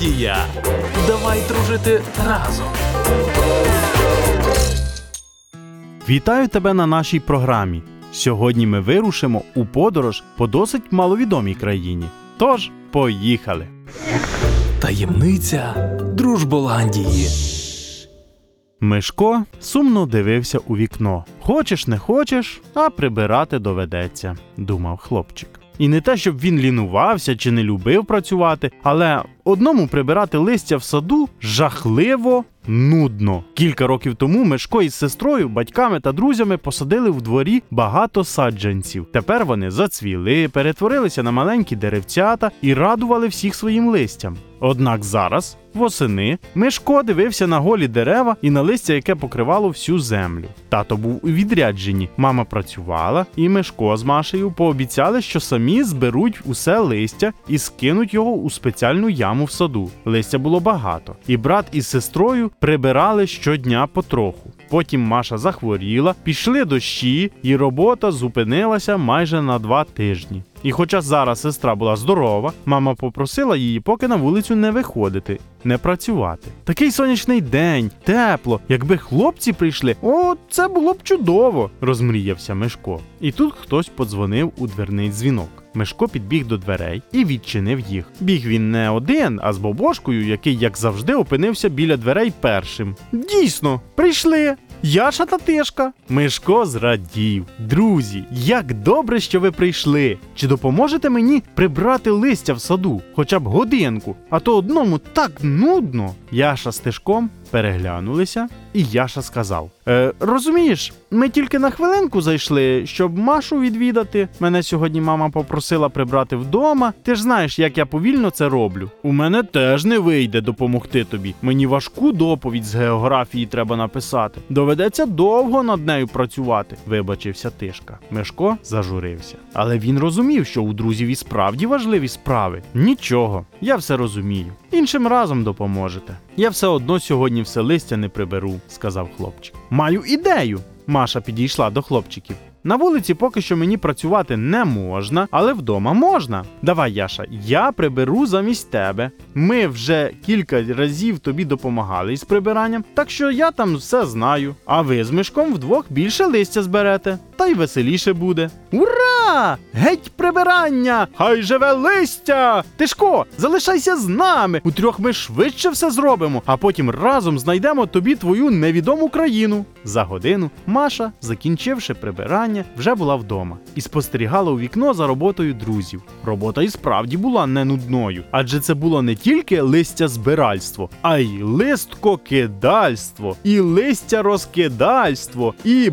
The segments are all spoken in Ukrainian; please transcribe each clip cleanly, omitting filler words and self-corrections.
Голландія! Давай дружити разом! Вітаю тебе на нашій програмі. Сьогодні ми вирушимо у подорож по досить маловідомій країні. Тож, поїхали! Таємниця Дружболандії. Мишко сумно дивився у вікно. Хочеш не хочеш, а прибирати доведеться, думав хлопчик. І не те, щоб він лінувався чи не любив працювати, але одному прибирати листя в саду жахливо нудно. Кілька років тому Мишко із сестрою, батьками та друзями посадили в дворі багато саджанців. Тепер вони зацвіли, перетворилися на маленькі деревцята і радували всіх своїм листям. Однак зараз, восени, Мишко дивився на голі дерева і на листя, яке покривало всю землю. Тато був у відрядженні, мама працювала, і Мишко з Машею пообіцяли, що самі зберуть усе листя і скинуть його у спеціальну яму в саду. Листя було багато, і брат із сестрою прибирали щодня потроху. Потім Маша захворіла, пішли дощі, і робота зупинилася майже на 2 тижні. І хоча зараз сестра була здорова, мама попросила її поки на вулицю не виходити, не працювати. Такий сонячний день, тепло, якби хлопці прийшли, це було б чудово, розмріявся Мишко. І тут хтось подзвонив у дверний дзвінок. Мишко підбіг до дверей і відчинив їх. Біг він не один, а з Бобошкою, який, як завжди, опинився біля дверей першим. Дійсно, прийшли! Яша та Тишка. Мишко зрадів. Друзі, як добре, що ви прийшли. Чи допоможете мені прибрати листя в саду? Хоча б годинку, а то одному так нудно. Яша з Тишком переглянулися, і Яша сказав: розумієш, ми тільки на хвилинку зайшли, щоб Машу відвідати. Мене сьогодні мама попросила прибрати вдома. Ти ж знаєш, як я повільно це роблю. У мене теж не вийде допомогти тобі. Мені важку доповідь з географії треба написати. Доведеться довго над нею працювати, вибачився Тишка. Мишко зажурився. Але він розумів, що у друзів і справді важливі справи. Нічого, я все розумію. Іншим разом допоможете. Я все одно сьогодні все листя не приберу, сказав хлопчик. Маю ідею! Маша підійшла до хлопчиків. На вулиці поки що мені працювати не можна, але вдома можна. Давай, Яша, я приберу замість тебе. Ми вже кілька разів тобі допомагали із прибиранням, так що я там все знаю. А ви з Мишком вдвох більше листя зберете, та й веселіше буде. Ура! Геть прибирання! Хай живе листя! Тишко, залишайся з нами! Утрьох ми швидше все зробимо, а потім разом знайдемо тобі твою невідому країну. За годину Маша, закінчивши прибирання, вже була вдома і спостерігала у вікно за роботою друзів. Робота і справді була не нудною, адже це було не тільки листя-збиральство, а й листкокидальство, і листя-розкидальство, і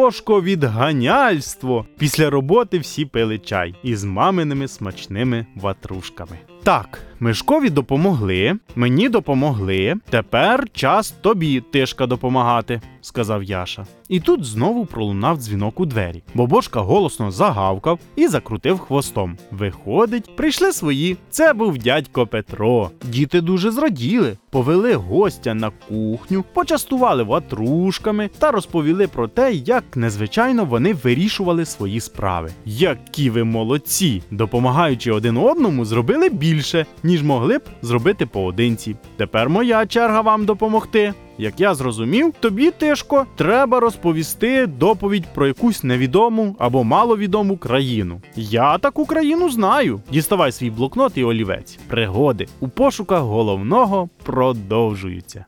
бобошко-відганяльство. Після роботи всі пили чай із маминими смачними ватрушками. Так, Мишкові допомогли, мені допомогли, тепер час тобі, Тишка, допомагати, сказав Яша. І тут знову пролунав дзвінок у двері. Бобошка голосно загавкав і закрутив хвостом. Виходить, прийшли свої. Це був дядько Петро. Діти дуже зраділи, повели гостя на кухню, почастували ватрушками та розповіли про те, як незвичайно вони вирішували свої справи. Які ви молодці! Допомагаючи один одному, зробили більше, ніж могли б зробити поодинці. Тепер моя черга вам допомогти. Як я зрозумів, тобі, Тишко, треба розповісти доповідь про якусь невідому або маловідому країну. Я таку країну знаю. Діставай свій блокнот і олівець. Пригоди у пошуках головного продовжуються.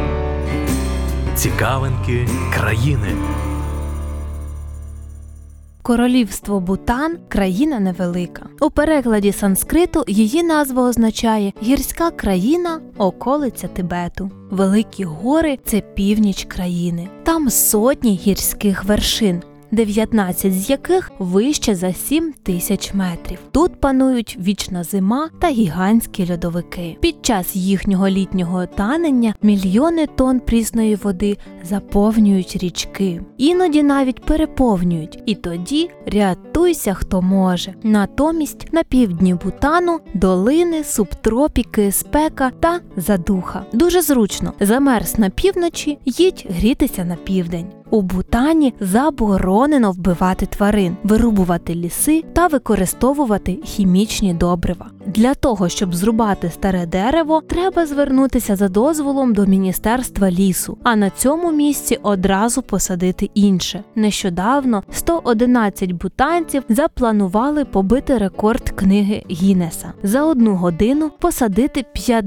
Цікавинки країни. Королівство Бутан – країна невелика. У перекладі санскриту її назва означає «гірська країна, околиця Тибету». Великі гори – це північ країни. Там сотні гірських вершин, 19 з яких вище за 7000 метрів. Тут панують вічна зима та гігантські льодовики. Під час їхнього літнього танення мільйони тонн прісної води заповнюють річки. Іноді навіть переповнюють. І тоді рятуйся, хто може. Натомість на півдні Бутану долини, субтропіки, спека та задуха. Дуже зручно. Замерз на півночі, їдь грітися на південь. У Бутані заборонено вбивати тварин, вирубувати ліси та використовувати хімічні добрива. Для того, щоб зрубати старе дерево, треба звернутися за дозволом до Міністерства лісу, а на цьому місці одразу посадити інше. Нещодавно 111 бутанців запланували побити рекорд книги Гіннеса. За 1 годину посадити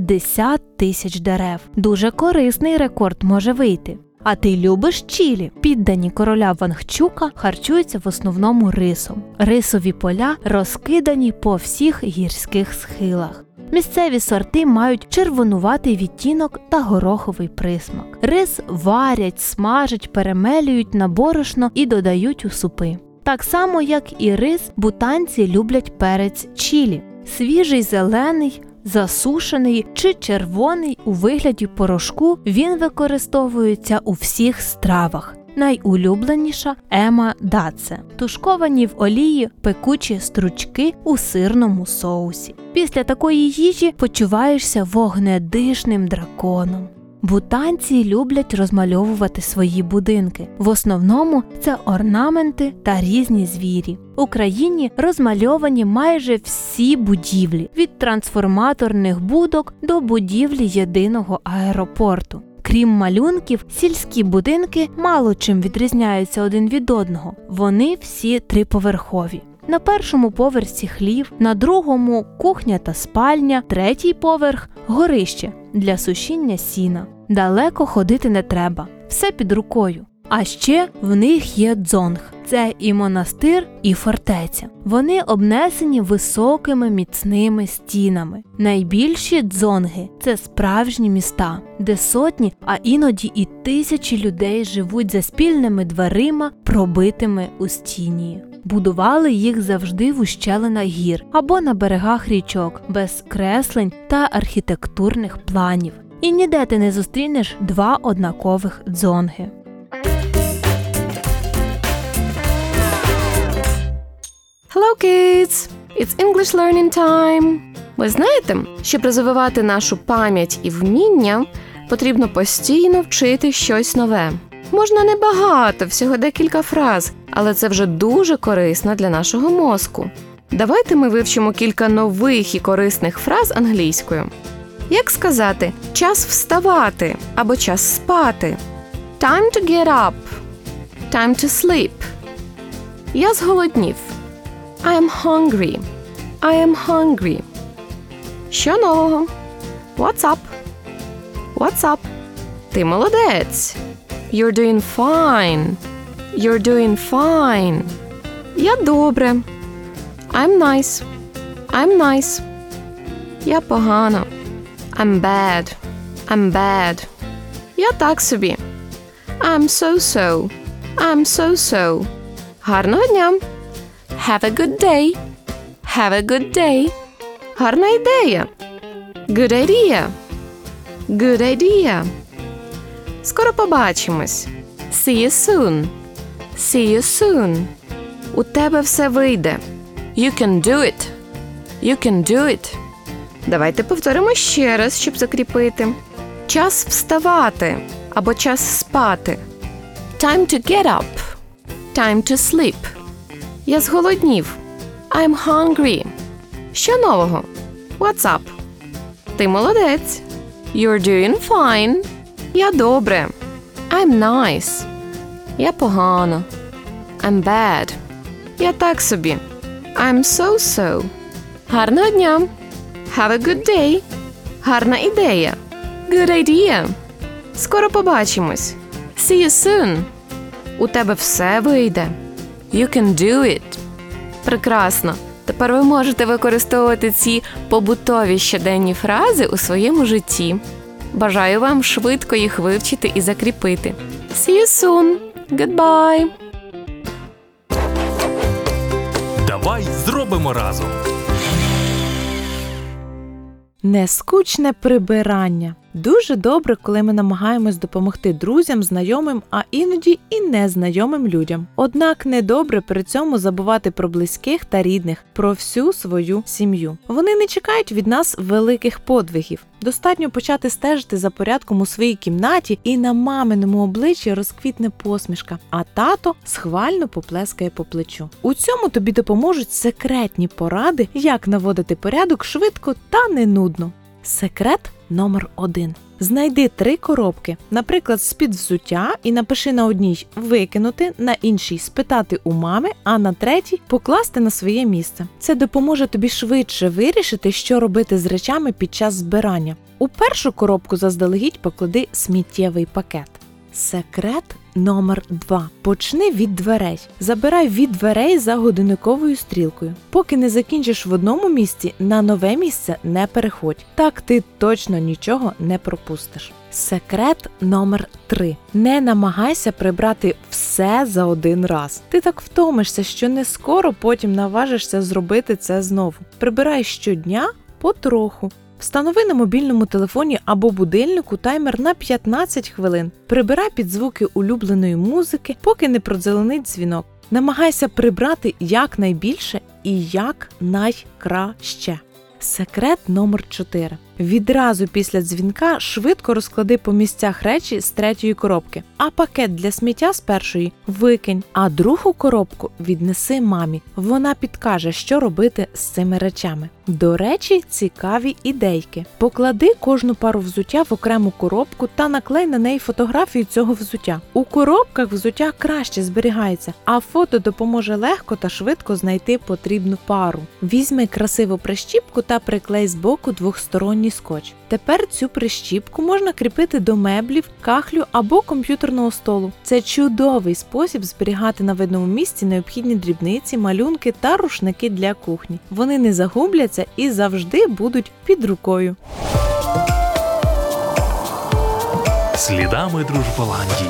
50 тисяч дерев. Дуже корисний рекорд може вийти. А ти любиш чілі? Піддані короля Вангчука харчуються в основному рисом. Рисові поля розкидані по всіх гірських схилах. Місцеві сорти мають червонуватий відтінок та гороховий присмак. Рис варять, смажать, перемелюють на борошно і додають у супи. Так само, як і рис, бутанці люблять перець чілі. Свіжий зелений, засушений чи червоний у вигляді порошку, він використовується у всіх стравах. Найулюбленіша ема даце – тушковані в олії пекучі стручки у сирному соусі. Після такої їжі почуваєшся вогнедишним драконом. Бутанці люблять розмальовувати свої будинки. В основному це орнаменти та різні звірі. В Україні розмальовані майже всі будівлі – від трансформаторних будок до будівлі єдиного аеропорту. Крім малюнків, сільські будинки мало чим відрізняються один від одного. Вони всі триповерхові. На першому поверсі хлів, на другому – кухня та спальня, третій поверх – горище для сушіння сіна. Далеко ходити не треба, все під рукою. А ще в них є дзонг – це і монастир, і фортеця. Вони обнесені високими міцними стінами. Найбільші дзонги – це справжні міста, де сотні, а іноді і тисячі людей живуть за спільними дверима, пробитими у стіні. Будували їх завжди в ущелинах гір або на берегах річок, без креслень та архітектурних планів. І ніде ти не зустрінеш 2 однакових дзонги. Hello, kids! It's English learning time! Ви знаєте, щоб розвивати нашу пам'ять і вміння, потрібно постійно вчити щось нове. Можна небагато, всього декілька фраз, але це вже дуже корисно для нашого мозку. Давайте ми вивчимо кілька нових і корисних фраз англійською. Як сказати «час вставати» або «час спати»? Time to get up. Time to sleep. Я зголоднів. I am hungry. I am hungry. Що нового? What's up? What's up? Ти молодець. You're doing fine. You're doing fine. Я добре. I'm nice. I'm nice. Я погано. I'm bad. I'm bad. Я так собі. I'm so-so. I'm so-so. Гарного дня. Have a good day. Have a good day. Гарна ідея. Good idea. Good idea. Скоро побачимось. See you soon. See you soon. У тебе все вийде. You can do it. You can do it. Давайте повторимо ще раз, щоб закріпити. Час вставати або час спати. Time to get up. Time to sleep. Я зголоднів. I'm hungry. Що нового? What's up? Ти молодець. You're doing fine. Я добре. I'm nice. Я погано. I'm bad. Я так собі. I'm so-so. Гарного дня. Have a good day. Гарна ідея. Good idea. Скоро побачимось. See you soon. У тебе все вийде. You can do it. Прекрасно. Тепер ви можете використовувати ці побутові щоденні фрази у своєму житті. Бажаю вам швидко їх вивчити і закріпити. See you soon. Goodbye. Давай зробимо разом. Нескучне прибирання. Дуже добре, коли ми намагаємось допомогти друзям, знайомим, а іноді і незнайомим людям. Однак недобре при цьому забувати про близьких та рідних, про всю свою сім'ю. Вони не чекають від нас великих подвигів. Достатньо почати стежити за порядком у своїй кімнаті, і на маминому обличчі розквітне посмішка, а тато схвально поплескає по плечу. У цьому тобі допоможуть секретні поради, як наводити порядок швидко та не нудно. Секрет номер 1. Знайди 3 коробки, наприклад, з-під взуття, і напиши на одній «викинути», на іншій «спитати у мами», а на третій «покласти на своє місце». Це допоможе тобі швидше вирішити, що робити з речами під час збирання. У першу коробку заздалегідь поклади сміттєвий пакет. Секрет номер 2. Почни від дверей. Забирай від дверей за годинниковою стрілкою. Поки не закінчиш в одному місці, на нове місце не переходь. Так ти точно нічого не пропустиш. Секрет номер 3. Не намагайся прибрати все за один раз. Ти так втомишся, що не скоро потім наважишся зробити це знову. Прибирай щодня потроху. Встанови на мобільному телефоні або будильнику таймер на 15 хвилин. Прибирай під звуки улюбленої музики, поки не продзеленить дзвінок. Намагайся прибрати якнайбільше і якнайкраще. Секрет номер 4. Відразу після дзвінка швидко розклади по місцях речі з 3-ї коробки, а пакет для сміття з 1-ї викинь, а другу коробку віднеси мамі. Вона підкаже, що робити з цими речами. До речі, цікаві ідейки. Поклади кожну пару взуття в окрему коробку та наклей на неї фотографію цього взуття. У коробках взуття краще зберігається, а фото допоможе легко та швидко знайти потрібну пару. Візьми красиву прищіпку та приклей збоку двохсторонній скотч. Тепер цю прищіпку можна кріпити до меблів, кахлю або комп'ютерного столу. Це чудовий спосіб зберігати на видному місці необхідні дрібниці, малюнки та рушники для кухні. Вони не загубляться і завжди будуть під рукою. Слідами Дружболандії.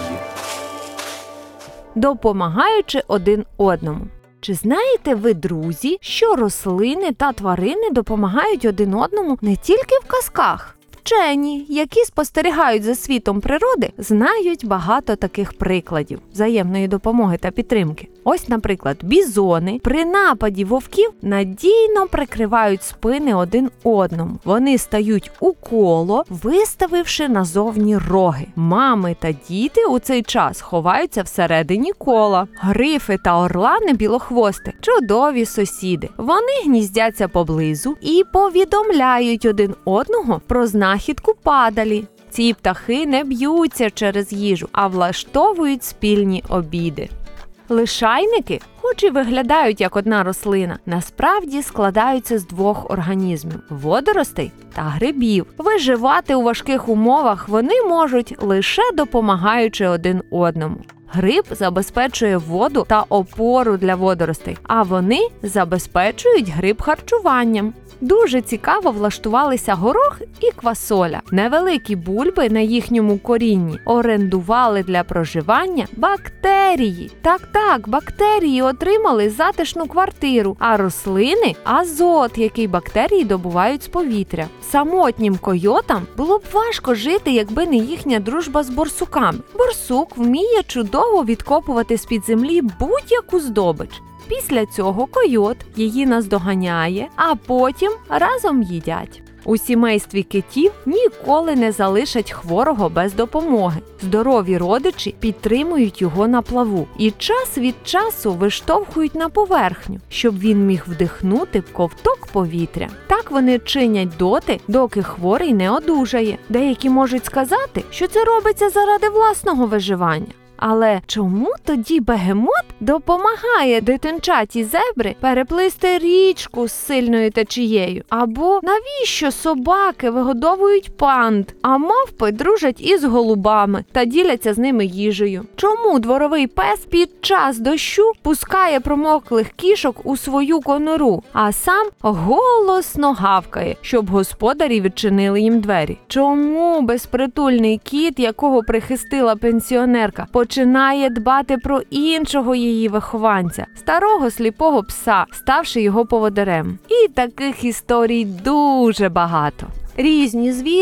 Допомагаючи один одному. Чи знаєте ви, друзі, що рослини та тварини допомагають один одному не тільки в казках? Вчені, які спостерігають за світом природи, знають багато таких прикладів взаємної допомоги та підтримки. Ось, наприклад, бізони при нападі вовків надійно прикривають спини один одному. Вони стають у коло, виставивши назовні роги. Мами та діти у цей час ховаються всередині кола. Грифи та орлани білохвости – чудові сусіди. Вони гніздяться поблизу і повідомляють один одного про знахідку падалі. Ці птахи не б'ються через їжу, а влаштовують спільні обіди. Лишайники, хоч і виглядають як одна рослина, насправді складаються з 2 організмів – водоростей та грибів. Виживати у важких умовах вони можуть лише допомагаючи один одному. Гриб забезпечує воду та опору для водоростей, а вони забезпечують гриб харчуванням. Дуже цікаво влаштувалися горох і квасоля. Невеликі бульби на їхньому корінні орендували для проживання бактерії. Так, бактерії отримали затишну квартиру, а рослини – азот, який бактерії добувають з повітря. Самотнім койотам було б важко жити, якби не їхня дружба з борсуками. Борсук вміє чудово відкопувати з-під землі будь-яку здобич. Після цього койот її наздоганяє, а потім разом їдять. У сімействі китів ніколи не залишать хворого без допомоги. Здорові родичі підтримують його на плаву і час від часу виштовхують на поверхню, щоб він міг вдихнути ковток повітря. Так вони чинять доти, доки хворий не одужає. Деякі можуть сказати, що це робиться заради власного виживання. Але чому тоді бегемот допомагає дитинчатій зебри переплисти річку з сильною течією? Або навіщо собаки вигодовують панд, а мавпи дружать із голубами та діляться з ними їжею? Чому дворовий пес під час дощу пускає промоклих кішок у свою конуру, а сам голосно гавкає, щоб господарі відчинили їм двері? Чому безпритульний кіт, якого прихистила пенсіонерка, починає дбати про іншого її вихованця, старого сліпого пса, ставши його поводирем? І таких історій дуже багато. Різні звірі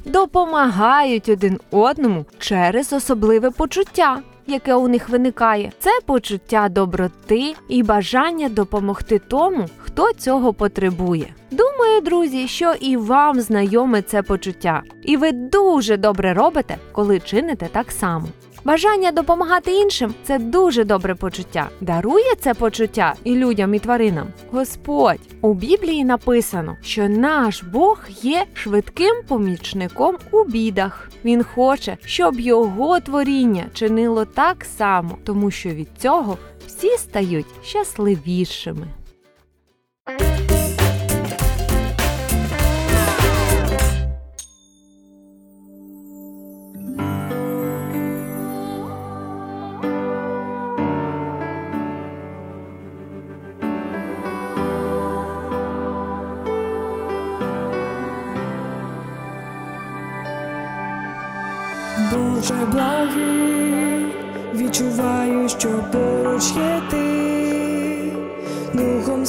допомагають один одному через особливе почуття, яке у них виникає. Це почуття доброти і бажання допомогти тому, хто цього потребує. Думаю, друзі, що і вам знайоме це почуття. І ви дуже добре робите, коли чините так само. Бажання допомагати іншим – це дуже добре почуття. Дарує це почуття і людям, і тваринам Господь. У Біблії написано, що наш Бог є швидким помічником у бідах. Він хоче, щоб його творіння чинило так само, тому що від цього всі стають щасливішими. Боже благий, відчуваю, що поруч є ти, Духом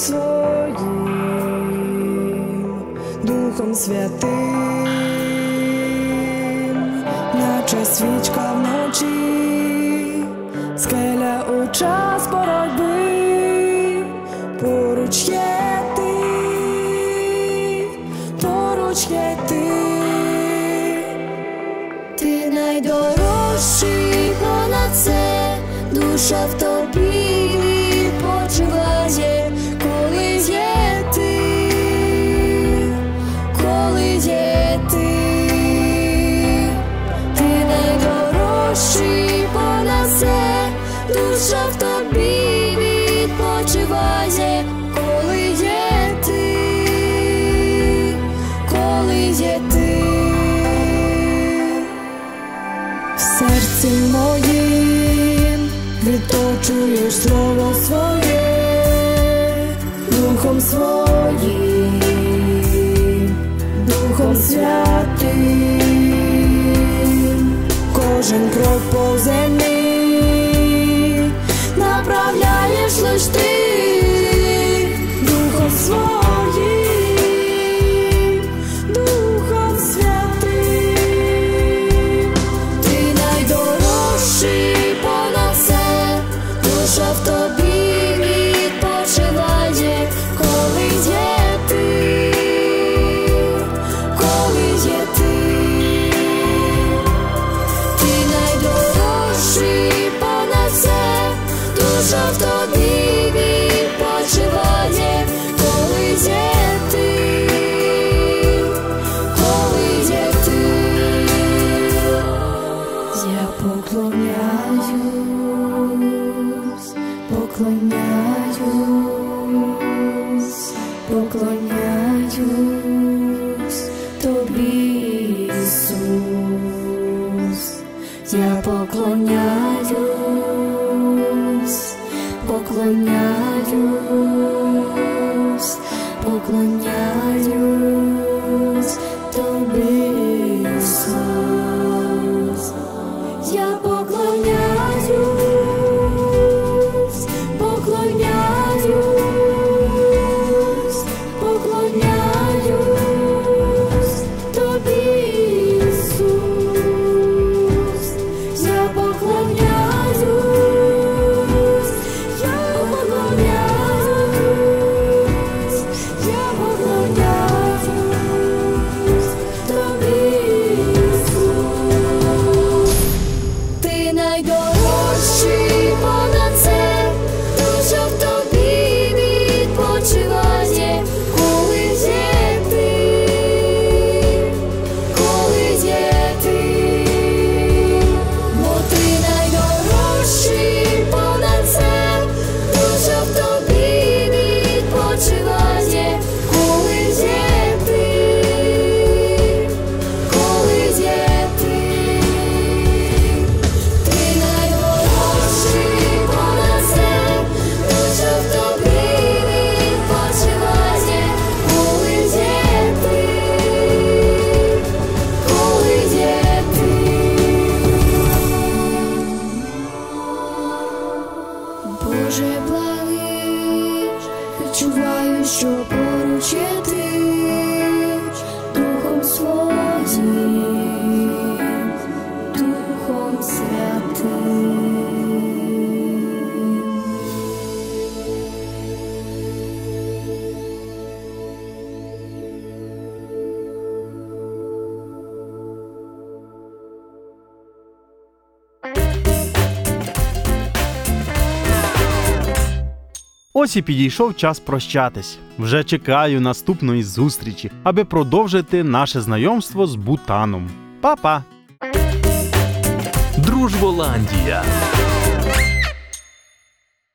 Своїм, Духом Святим, наче свічка вночі, скеля у час боротьби, поруч є ти, поруч є ти. Ти найдорожчий понад все, душа в тобі відпочиває, коли є ти, коли є ти. Ти найдорожчий понад все, душа в тобі відпочиває, коли є ти, коли є ти. В серці моїм відточуєш слово своє, Духом Своїм, Духом Святим, кожен крок по землі направляєш лиш ти, Духом Своїм, Духом Святим. Ти найдорожчий понад все, душа в тобі відпочиває, коли є ти, коли є ти. Ти найдорожчий понад все, душа в тобі відпочиває, коли є ти, коли є ти. Я поклоняюсь, поклоняюсь, поклоняюсь тобі, Ісус. Я поклоняюсь, поклоняюсь, поклоняюсь тобі, Ісус. Я поклоняюсь, поклоняюсь, поклоняюсь тобі, Ісус. Я поклоняюсь, я поклоняюсь, я поклоняюсь тобі, Ісус. Ти найдорожчий понад все, душа в тобі відпочиває, коли є ти, коли є ти. Бо ти найдорожчий понад все, душа в тобі відпочиває, коли є ти, коли є ти. Ти найдорожчий понад все, душа в тобі відпочиває, коли є ти, коли є ти. Боже благий, відчуваю, що поруч є ти, Духом Своїм, Ось і підійшов час прощатись. Вже чекаю наступної зустрічі, аби продовжити наше знайомство з Бутаном. Па-па! Дружболандія.